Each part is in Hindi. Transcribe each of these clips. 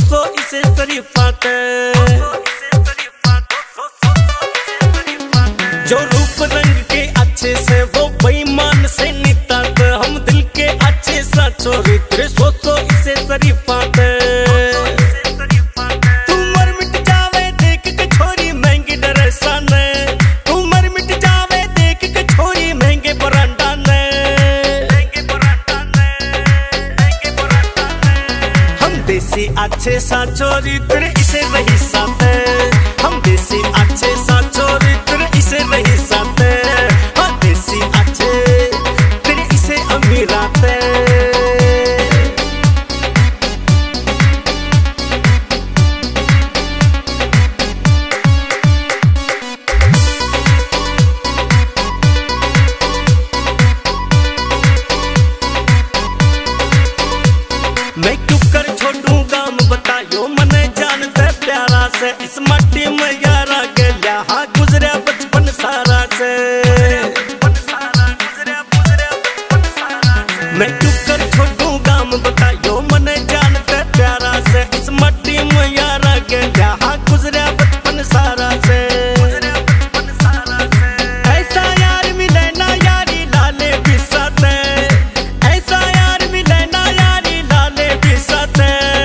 सो इसे शरीफात जो रूप रंग के अच्छे से वो बेईमान से नितात हम दिल के अच्छे सा चोरी तेरे सो इसे शरीफात तू मर मिट जावे देख के छोरी महंगी ड्रेसा ने तू मर मिट जावे देख के छोरी महंगे बरांडा ने हम देसी अच्छे सा चोरी तेरे इसे रही साथ हम देसी अच्छे सा चोरी तेरे इसे रही साथ हाँ देसी अच्छे तेरे इसे अमीरात मैं क्यों कर छोड़ूं गाम बतायो मने जानते प्यारा से इस मट्टी में यारा गया हाँ गुजरा बचपन सारा से मैं क्यों कर छोड़ूं गाम बतायो मने जानते प्यारा से इस मट्टी में यारा गया हाँ गुजरा बचपन सारा से ऐसा यार मिले ना यारी लाले भी साथ ऐसा यार मिले ना यारी लाले भी साथ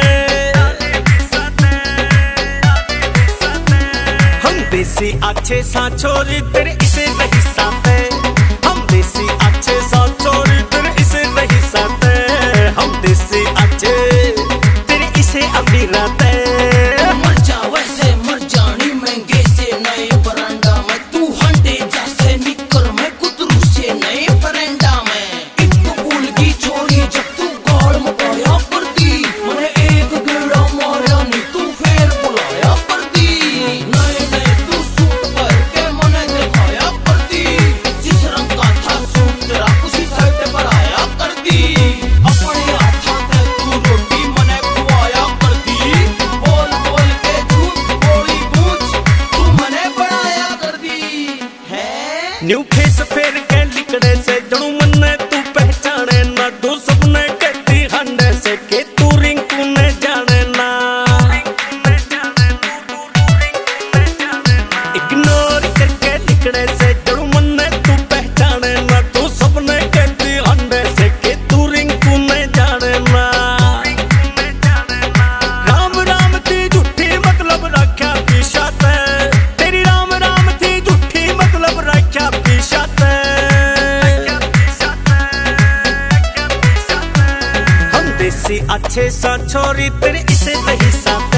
हम देसी अच्छे सा छोरी तेरे इसे रही साथ हम देसी अच्छे सा छोरी तेरे इसे रही साथ हम देसी अच्छे तेरे इसे अमीरात मर जा वैसे मर जानी महंगे से नए बरांडा में तू हंडे जैसे निकर मैं कुतरू से नए फरेंडा में एक कबूल की छोरी जब तू गाड़ मकाया करती मैंने एक गेड़ा मारा नहीं तू फिर बुलाया करती नए नए तू सूट करके मैंने दिखाया करती जिस रंग का था सूट तेरा उसी साइड पर आया करती अपने हाथों से तू रोटी मैंने खुआया करती बोल बोल के झूठ बोली पूछ तू मैंने बढ़ाया करती है न्यू फेस फेर के लिकड़े से जणू मन्ने तू पहचाने ना तू सपने कहती हंडे से के तू रिंकू ने जाने ना इग्नोर करके लिकड़े से जणू मन्ने तू पहचाने ना तू सपने कहती हंडे से के तू रिंकू ने जाने ना राम राम थी झूठी मतलब रखा पीछात तेरी राम राम थी झूठी मतलब रखा पीछात हम देसी अच्छे सा छोरी तेरे इसे रही साथ